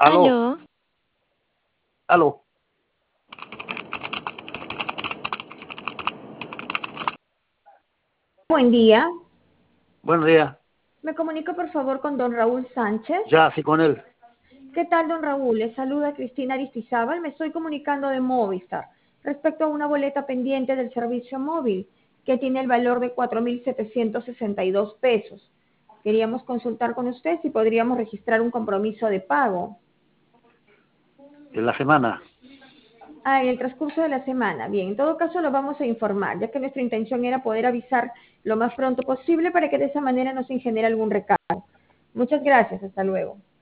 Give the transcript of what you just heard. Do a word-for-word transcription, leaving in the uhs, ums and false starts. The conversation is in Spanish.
Aló, Aló, aló. Buen día. Buenos días. Me comunico por favor con don Raúl Sánchez. Ya, sí, con él. ¿Qué tal, don Raúl? Le saluda Cristina Aristizábal. Me estoy comunicando de Movistar respecto a una boleta pendiente del servicio móvil que tiene el valor de cuatro mil setecientos sesenta y dos pesos. Queríamos consultar con usted si podríamos registrar un compromiso de pago. En la semana. Ah, en el transcurso de la semana. Bien, en todo caso lo vamos a informar, ya que nuestra intención era poder avisar lo más pronto posible para que de esa manera no se genere algún recargo. Muchas gracias. Hasta luego.